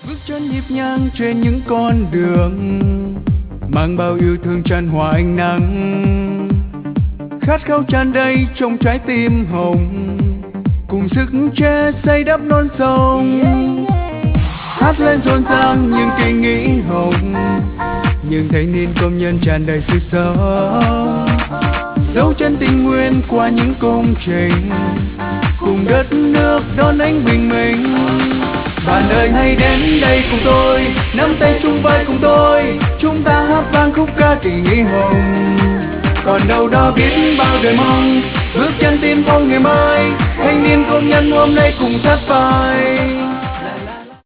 bước chân nhịp nhàng trên những con đường, mang bao yêu thương tràn hòa ánh nắng, khát khao tràn đầy trong trái tim hồng, cùng sức trẻ xây đắp non sông. Hát lên rộn ràng những kỳ nghỉ hồng, những thanh niên công nhân tràn đầy sức sống, dấu chân tình nguyện qua những công trình, cùng đất nước đón ánh bình minh. Bạn ơi hãy đến đây cùng tôi, nắm tay chung vai cùng tôi, chúng ta hát vang khúc ca kỳ nghỉ hồng. Còn đâu đó biết bao đời mong, bước chân tiên phong ngày mai, thanh niên công nhân hôm nay cùng sát vai.